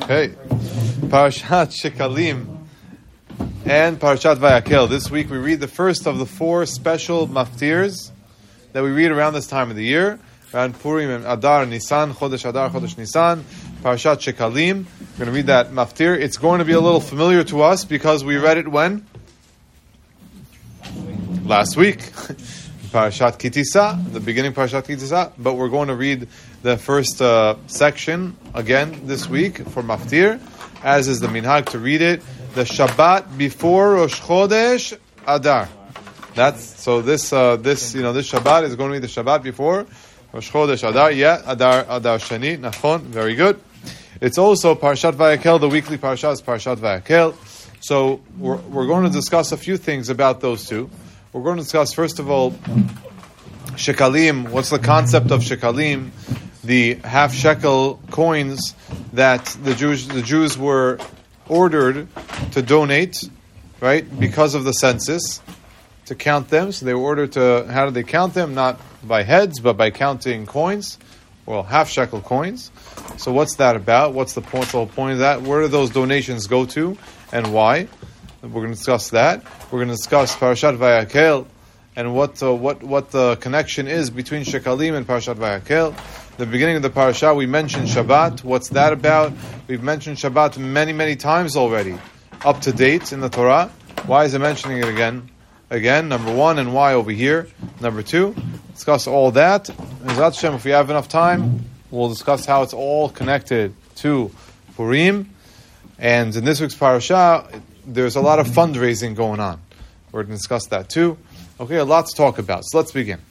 Okay, Parashat Shekalim and Parashat Vayakel. This week we read the first of the four special maftirs that we read around this time of the year, around Purim and Adar, Nisan, Chodesh Adar, Chodesh Nisan, Parashat Shekalim. We're going to read that maftir. It's going to be a little familiar to us because we read it when? Last week. Parashat Kitisa, the beginning of Parashat Kitisa, but we're going to read the first section again this week for Maftir, as is the minhag to read it, the Shabbat before Rosh Chodesh Adar. This Shabbat is going to be the Shabbat before Rosh Chodesh Adar. Yeah, Adar Shani, Nachon, very good. It's also Parashat Vayakel, the weekly Parashat is Parashat Vayakel. So we're going to discuss a few things about those two. We're going to discuss, first of all, shekalim. What's the concept of shekalim? The half shekel coins that the Jews were ordered to donate, right? Because of the census, to count them. So they were ordered to, how did they count them? Not by heads, but by counting coins. Well, half shekel coins. So what's that about? What's the point? The whole point of that? Where do those donations go to, and why? We're going to discuss that. We're going to discuss Parashat Vayakel and what the connection is between Shekalim and Parashat Vayakel. The beginning of the parasha, we mentioned Shabbat. What's that about? We've mentioned Shabbat many, many times already, up to date in the Torah. Why is it mentioning it again? Again, number one, and why over here? Number two, discuss all that. Mizrat Hashem, if we have enough time, we'll discuss how it's all connected to Purim. And in this week's parasha, there's a lot of fundraising going on. We're going to discuss that too. Okay, a lot to talk about. So let's begin.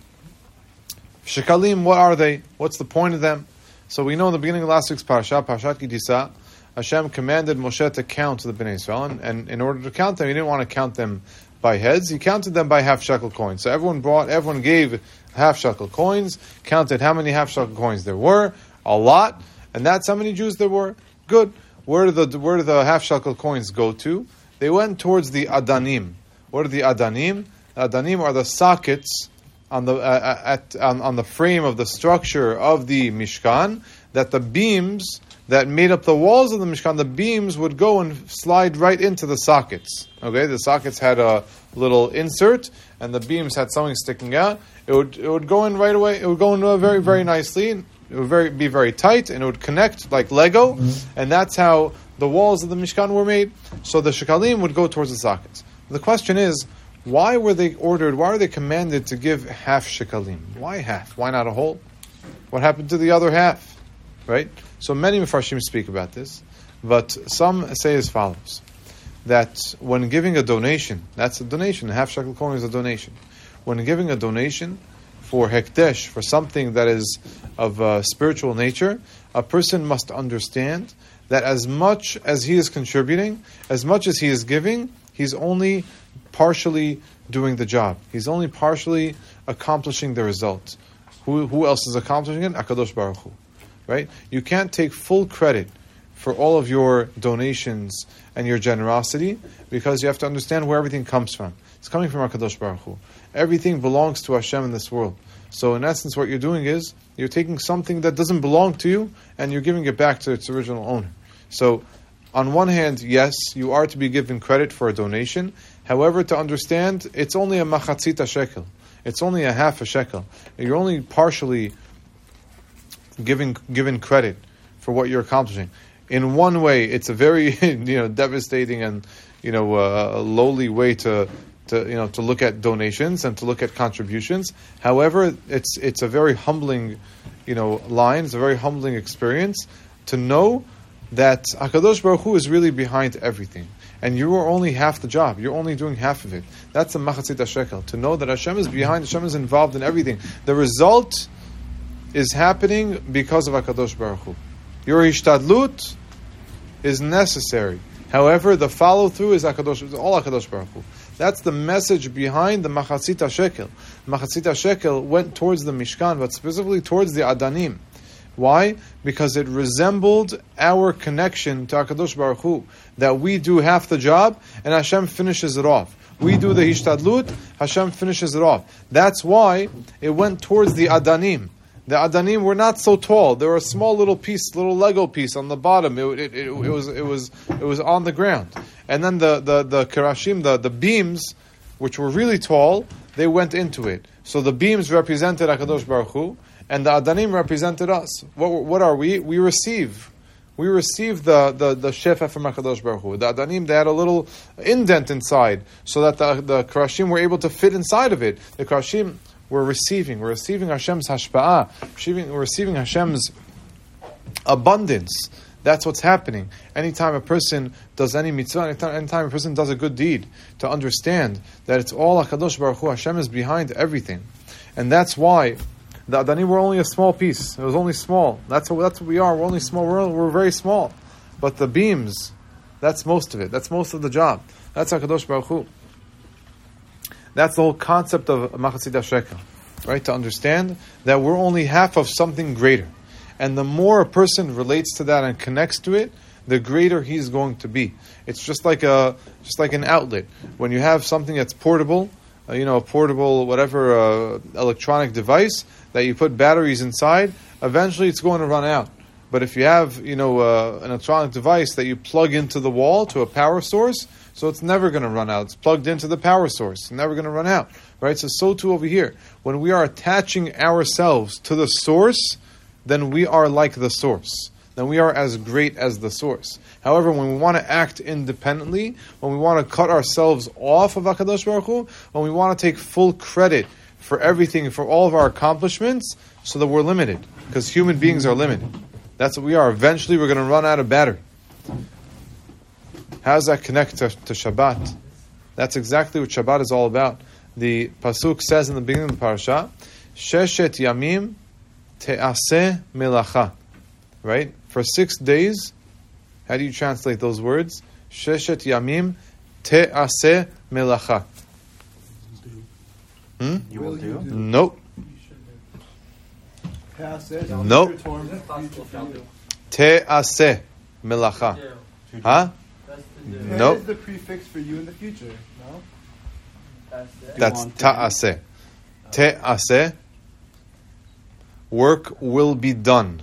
Shekalim, what are they? What's the point of them? So we know in the beginning of last week's parasha, Parashat Kitisa, Hashem commanded Moshe to count the Bnei Israel. And in order to count them, he didn't want to count them by heads. He counted them by half shekel coins. So everyone gave half shekel coins, counted how many half shekel coins there were, a lot, and that's how many Jews there were. Good. Where do the half shekel coins go to? They went towards the Adanim. What are the Adanim? The Adanim are the sockets on the frame of the structure of the Mishkan, that the beams that made up the walls of the Mishkan, the beams would go and slide right into the sockets. Okay, the sockets had a little insert, and the beams had something sticking out. It would go in right away. It would go in very, very nicely. It would be very tight, and it would connect like Lego, and that's how the walls of the Mishkan were made. So the shekalim would go towards the sockets. The question is, why were they ordered? Why are they commanded to give half shekalim? Why half? Why not a whole? What happened to the other half? Right? So many Mefarshim speak about this, but some say as follows: that when giving a donation, that's a donation. A half shekel coin is a donation. When giving a donation for hekdesh, for something that is of spiritual nature, a person must understand that as much as he is contributing, as much as he is giving, he's only partially doing the job. He's only partially accomplishing the result. Who else is accomplishing it? HaKadosh Baruch Hu. Right? You can't take full credit for all of your donations and your generosity, because you have to understand where everything comes from. It's coming from HaKadosh Baruch Hu. Everything belongs to Hashem in this world. So in essence, what you're doing is, you're taking something that doesn't belong to you, and you're giving it back to its original owner. So, on one hand, yes, you are to be given credit for a donation. However, to understand, it's only a machatzita shekel. It's only a half a shekel. You're only partially given credit for what you're accomplishing. In one way, it's a very devastating and lowly way to look at donations and to look at contributions. However, it's a very humbling line. It's a very humbling experience to know that HaKadosh Baruch Hu is really behind everything, and you are only half the job. You're only doing half of it. That's a machatzit shekel. To know that Hashem is behind, Hashem is involved in everything. The result is happening because of HaKadosh Baruch Hu. Your hishtadlut is necessary. However, the follow through is all HaKadosh Baruch Hu. That's the message behind the machatzit shekel. Machatzit shekel went towards the Mishkan, but specifically towards the Adanim. Why? Because it resembled our connection to HaKadosh Baruch Hu, that we do half the job and Hashem finishes it off. We do the hishtadlut, Hashem finishes it off. That's why it went towards the Adanim. The Adanim were not so tall. They were a small little piece, little Lego piece on the bottom. It was on the ground. And then the Kerashim, the beams, which were really tall, they went into it. So the beams represented HaKadosh Baruch Hu, and the Adanim represented us. What are we? We receive. We receive the Shefa from HaKadosh Baruch Hu. The Adanim, they had a little indent inside, so that the Kerashim were able to fit inside of it. The Kerashim were receiving. We're receiving Hashem's hashpa'ah. We're receiving Hashem's abundance. That's what's happening. Anytime a person does any mitzvah, anytime a person does a good deed, to understand that it's all HaKadosh Baruch Hu, Hashem is behind everything. And that's why the Adanim were only a small piece. It was only small. That's what we are. We're only small. We're very small. But the beams, that's most of it. That's most of the job. That's HaKadosh Baruch Hu. That's the whole concept of Machatzit HaShekel, right? To understand that we're only half of something greater. And the more a person relates to that and connects to it, the greater he's going to be. It's just like an outlet. When you have something that's portable, a portable whatever electronic device that you put batteries inside, eventually it's going to run out. But if you have an electronic device that you plug into the wall to a power source, so it's never going to run out. It's plugged into the power source. It's never going to run out. Right? So too over here. When we are attaching ourselves to the source, then we are like the source. Then we are as great as the source. However, when we want to act independently, when we want to cut ourselves off of HaKadosh Baruch Hu, when we want to take full credit for everything, for all of our accomplishments, so that we're limited. Because human beings are limited. That's what we are. Eventually we're going to run out of battery. How does that connect to Shabbat? That's exactly what Shabbat is all about. The Pasuk says in the beginning of the parasha, Sheshet Yamim Te'aseh Melacha. Right? For 6 days, how do you translate those words? Sheshet Yamim Te'aseh Melacha. You will do? Nope. Nope. Te'aseh Melacha. Huh? Nope. Is the prefix for you in the future? No. That's ta'aseh. Te'aseh. Work will be done.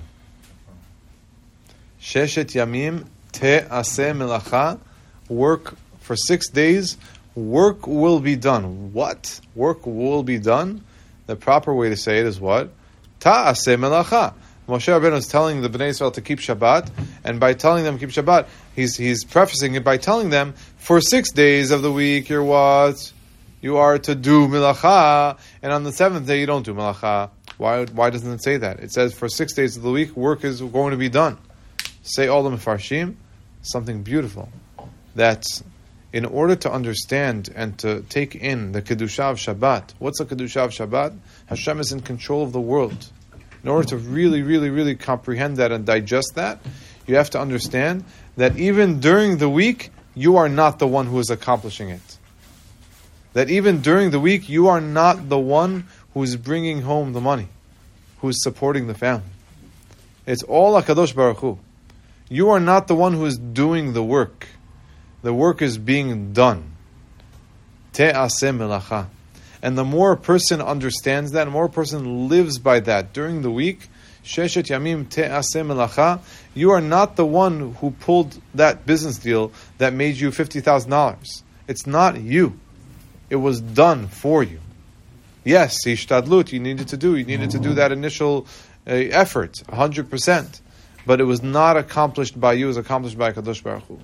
Sheshet yamim te'aseh melacha. Work for 6 days. Work will be done. What? Work will be done? The proper way to say it is what? Ta'aseh melacha. Moshe Rabbeinu is telling the Bnei Israel to keep Shabbat, and by telling them to keep Shabbat, he's prefacing it by telling them, for 6 days of the week, you're what? You are to do melacha, and on the 7th day, you don't do melacha. Why doesn't it say that? It says, for 6 days of the week, work is going to be done. Say all the Mefarshim, something beautiful. That in order to understand and to take in the Kedusha of Shabbat, what's the Kedusha of Shabbat? Hashem is in control of the world. In order to really, really, really comprehend that and digest that, you have to understand that even during the week, you are not the one who is accomplishing it. That even during the week, you are not the one who is bringing home the money, who is supporting the family. It's all HaKadosh Baruch Hu. You are not the one who is doing the work. The work is being done. Te'aseh melacha. And the more a person understands that, the more a person lives by that during the week, Sheshet Yamim Te'aseh Melacha, you are not the one who pulled that business deal that made you $50,000. It's not you. It was done for you. Yes, Ishtadlut, you needed to do that initial effort, 100%. But it was not accomplished by you, it was accomplished by Kadosh Baruch Hu.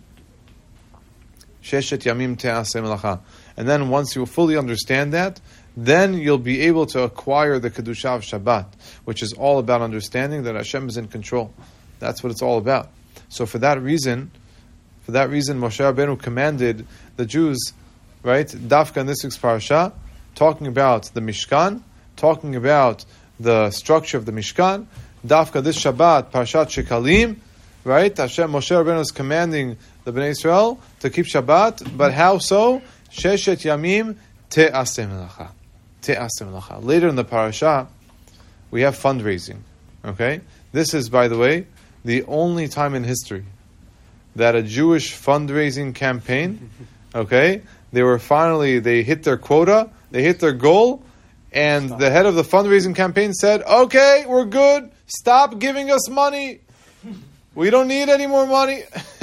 Sheshet Yamim Te'aseh Melacha. And then once you fully understand that, then you'll be able to acquire the Kedusha of Shabbat, which is all about understanding that Hashem is in control. That's what it's all about. So for that reason, Moshe Rabbeinu commanded the Jews, right, Dafka in this week's parasha, talking about the Mishkan, talking about the structure of the Mishkan, Dafka this Shabbat, Parashat Shekalim, right, Moshe Rabbeinu is commanding the Bnei Israel to keep Shabbat, but how so? Sheshet Yamim Te'aseh Melacha. Te'aseh Melacha. Later in the parasha, we have fundraising. Okay? This is, by the way, the only time in history that a Jewish fundraising campaign, okay, they hit their quota, they hit their goal, And the head of the fundraising campaign said, okay, we're good. Stop giving us money. We don't need any more money.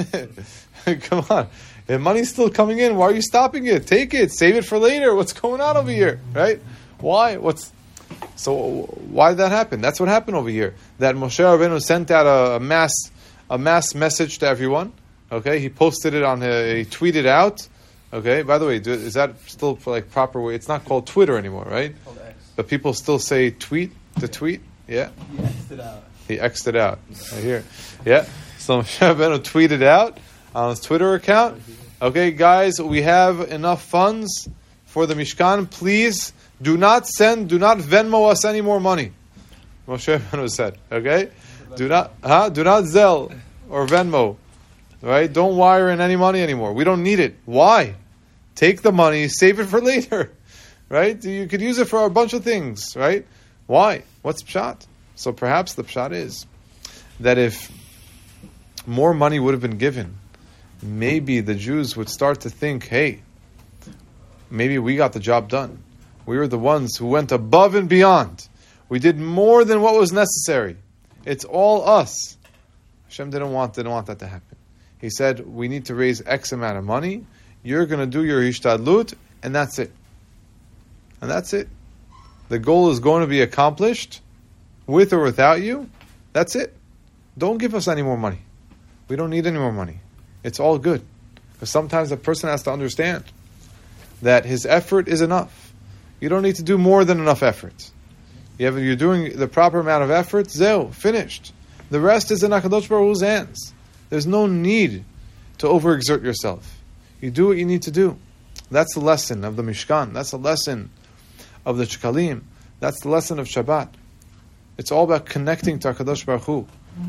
Come on. If money's still coming in, why are you stopping it? Take it. Save it for later. What's going on over here? Right? Why? So why did that happen? That's what happened over here. That Moshe Rabbeinu sent out a mass message to everyone. Okay? He posted it he tweeted out. Okay? By the way, is that still like proper way? It's not called Twitter anymore, right? It's called X. But people still say tweet, to tweet? Yeah? He X'd it out. He X'd it out. Right here. Yeah? So Moshe Rabbeinu tweeted out on his Twitter account, okay, guys, we have enough funds for the Mishkan. Please do not Venmo us any more money. Moshe Rabbeinu said, okay? Do not Zelle or Venmo. Right? Don't wire in any money anymore. We don't need it. Why? Take the money, save it for later. Right? You could use it for a bunch of things, right? Why? What's pshat? So perhaps the pshat is that if more money would have been given, maybe the Jews would start to think, hey, maybe we got the job done. We were the ones who went above and beyond. We did more than what was necessary. It's all us. Hashem didn't want that to happen. He said, we need to raise X amount of money. You're going to do your hishtadlut, and that's it. And that's it. The goal is going to be accomplished, with or without you. That's it. Don't give us any more money. We don't need any more money. It's all good. Because sometimes a person has to understand that his effort is enough. You don't need to do more than enough effort. You're doing the proper amount of effort, zeo, finished. The rest is in HaKadosh Baruch Hu's hands. There's no need to overexert yourself. You do what you need to do. That's the lesson of the Mishkan. That's the lesson of the Shekalim. That's the lesson of Shabbat. It's all about connecting to HaKadosh Baruch Hu.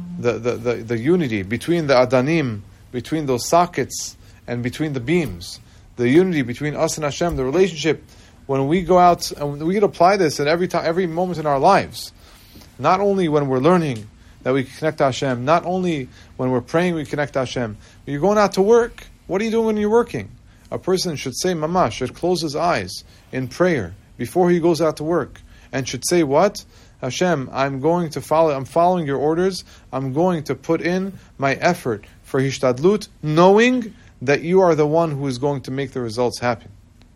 The unity between the Adanim, between those sockets, and between the beams. The unity between us and Hashem, the relationship. When we go out, and we can apply this at every moment in our lives. Not only when we're learning that we connect to Hashem, not only when we're praying we connect to Hashem. When you're going out to work, what are you doing when you're working? A person should say, Mamash, should close his eyes in prayer before he goes out to work. And should say what? Hashem, I'm following your orders. I'm going to put in my effort for hishtadlut, knowing that you are the one who is going to make the results happen.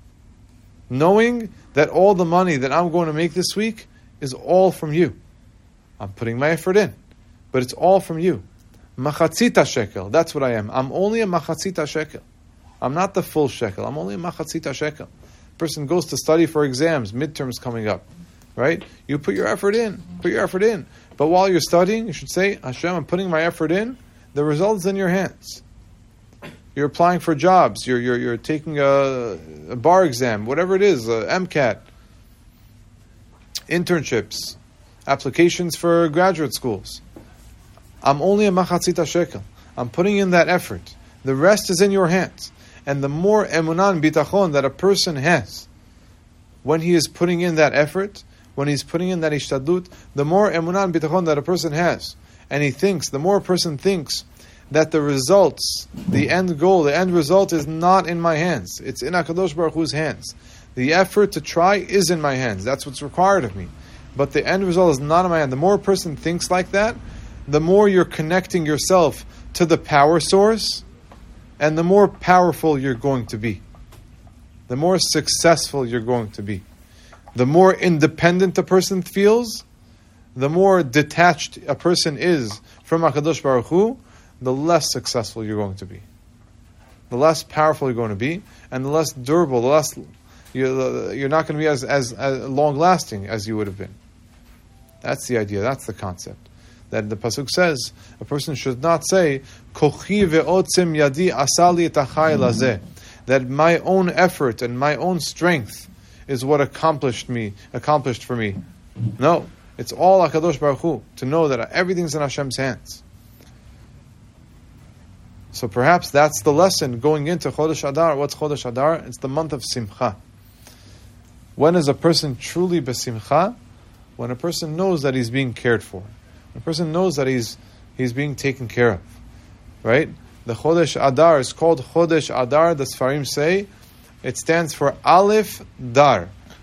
Knowing that all the money that I'm going to make this week is all from you. I'm putting my effort in, but it's all from you. Machatzita shekel, that's what I am. I'm only a machatzita shekel. I'm not the full shekel. I'm only a machatzita shekel. Person goes to study for exams, midterms coming up, right? You put your effort in. But while you're studying, you should say, Hashem, I'm putting my effort in. The result's in your hands. You're applying for jobs. You're taking a bar exam, whatever it is, MCAT, internships, applications for graduate schools. I'm only a machatzita shekel. I'm putting in that effort. The rest is in your hands. And the more emunah and bitachon that a person has, when he is putting in that effort, when he's putting in that ishtadlut, the more emunah and bitachon that a person has, and the more a person thinks that the results, the end goal, the end result is not in my hands. It's in HaKadosh Baruch Hu's hands. The effort to try is in my hands. That's what's required of me. But the end result is not in my hand. The more a person thinks like that, the more you're connecting yourself to the power source, and the more powerful you're going to be. The more successful you're going to be. The more independent a person feels, the more detached a person is from HaKadosh Baruch Hu, the less successful you're going to be. The less powerful you're going to be, and the less durable, you're not going to be as long-lasting as you would have been. That's the idea, that's the concept. That the Pasuk says, a person should not say, Kochi ve'otzim yadi asali tachai lazeh, that my own effort and my own strength is what accomplished for me. No, it's all HaKadosh Baruch Hu, to know that everything's in Hashem's hands. So perhaps that's the lesson going into Chodesh Adar. What's Chodesh Adar? It's the month of Simcha. When is a person truly besimcha? When a person knows that he's being cared for. When a person knows that he's being taken care of. Right? The Chodesh Adar is called Chodesh Adar. The Sfarim say it stands for Aleph Dar.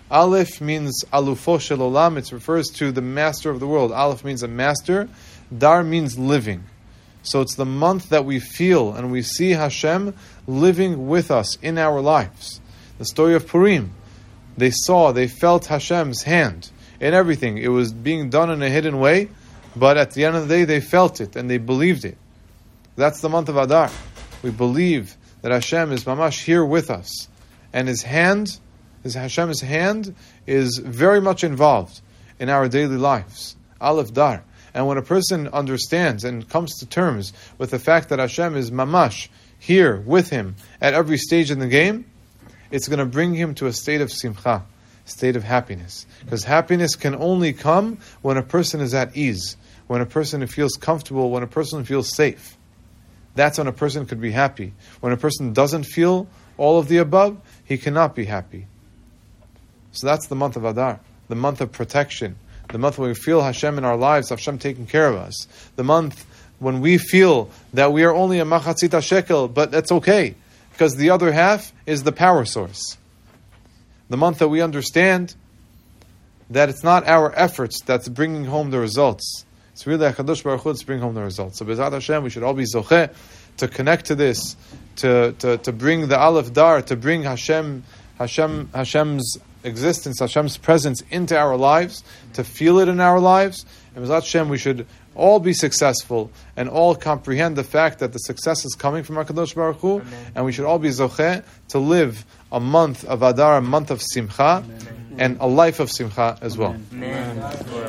Aleph means alufo shel olam. It refers to the master of the world. Aleph means a master. Dar means living. So it's the month that we feel and we see Hashem living with us in our lives. The story of Purim. They felt Hashem's hand in everything. It was being done in a hidden way, but at the end of the day, they felt it and they believed it. That's the month of Adar. We believe that Hashem is mamash here with us. And Hashem's hand is very much involved in our daily lives. Aleph Dar. And when a person understands and comes to terms with the fact that Hashem is mamash here with him at every stage in the game, it's going to bring him to a state of simcha, state of happiness. Because happiness can only come when a person is at ease, when a person feels comfortable, when a person feels safe. That's when a person could be happy. When a person doesn't feel all of the above, he cannot be happy. So that's the month of Adar, the month of protection, the month when we feel Hashem in our lives, Hashem taking care of us, the month when we feel that we are only a machatzita shekel, but that's okay, because the other half is the power source. The month that we understand that it's not our efforts that's bringing home the results. It's really HaKadosh Baruch Hu that's bringing home the results. So B'ezrat Hashem, we should all be zocheh to connect to this, to bring the Aleph Dar, to bring Hashem's existence, Hashem's presence into our lives, to feel it in our lives. And B'ezrat Hashem, we should all be successful and all comprehend the fact that the success is coming from HaKadosh Baruch Hu. Amen. And we should all be zocheh to live a month of Adar, a month of Simcha, Amen. And a life of Simcha as well. Amen. Amen.